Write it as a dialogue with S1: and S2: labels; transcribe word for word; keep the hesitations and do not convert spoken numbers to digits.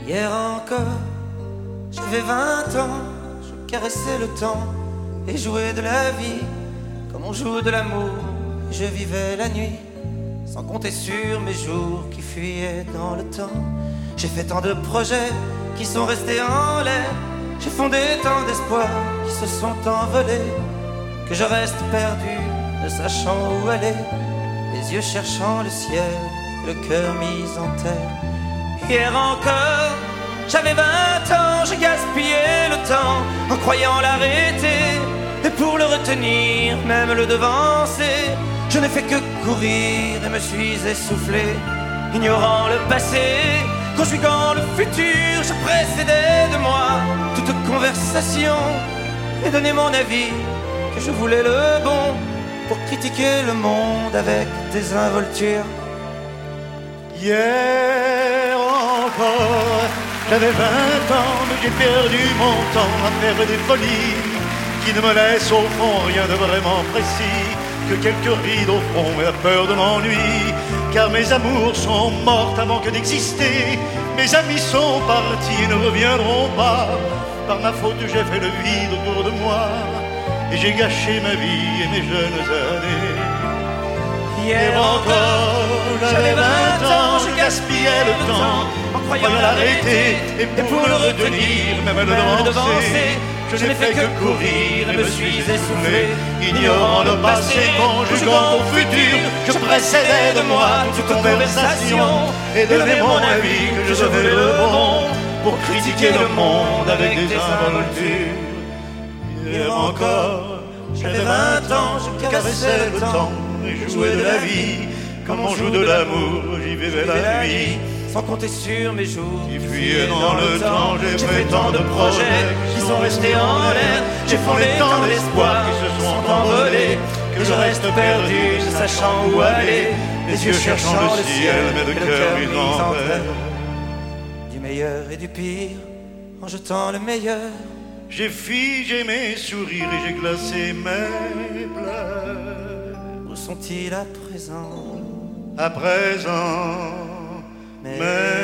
S1: Hier encore, j'avais vingt ans, je caressais le temps et jouais de la vie comme on joue de l'amour. Je vivais la nuit sans compter sur mes jours qui fuyaient dans le temps. J'ai fait tant de projets qui sont restés en l'air. J'ai fondé tant d'espoirs qui se sont envolés, que je reste perdu, ne sachant où aller, les yeux cherchant le ciel, le cœur mis en terre. Hier encore, j'avais vingt ans, j'ai gaspillé le temps en croyant l'arrêter, et pour le retenir, même le devancer, je n'ai fait que courir et me suis essoufflé, ignorant le passé, conjuguant le futur. Je précédais de moi toute conversation et donnais mon avis, que je voulais le bon pour critiquer le monde avec désinvolture.
S2: Hier encore, j'avais vingt ans, mais j'ai perdu mon temps à faire des folies qui ne me laissent au fond rien de vraiment précis, que quelques rides au fond et la peur de l'ennui. Car mes amours sont mortes avant que d'exister, mes amis sont partis et ne reviendront pas. Par ma faute j'ai fait le vide autour de moi, et j'ai gâché ma vie et mes jeunes années. Hier encore, j'avais vingt ans, je gaspillais le temps en croyant l'arrêter, et pour le retenir, même le devancer, je n'ai fait que courir et me suis essoufflé, ignorant le passé, conjuguant au futur. Je précédais de moi toute conversation et donnais mon avis, que je devais le bon pour critiquer le monde avec des involtures. Hier encore, j'avais vingt ans, je caressais le temps et jouais de la vie comme on joue de l'amour. J'y vivais la nuit
S1: sans compter sur mes jours
S2: qui fuyaient dans le temps. J'ai fait tant de projets qui sont restés en l'air. J'ai fondé tant d'espoirs qui se sont envolés, que je reste perdu, ne sachant où aller, les yeux cherchant le ciel, mais le cœur mis en terre.
S1: Du meilleur et du pire, en jetant le meilleur,
S2: j'ai figé mes sourires et j'ai glacé mes pleurs.
S1: Où sont-ils à présent?
S2: À présent, mais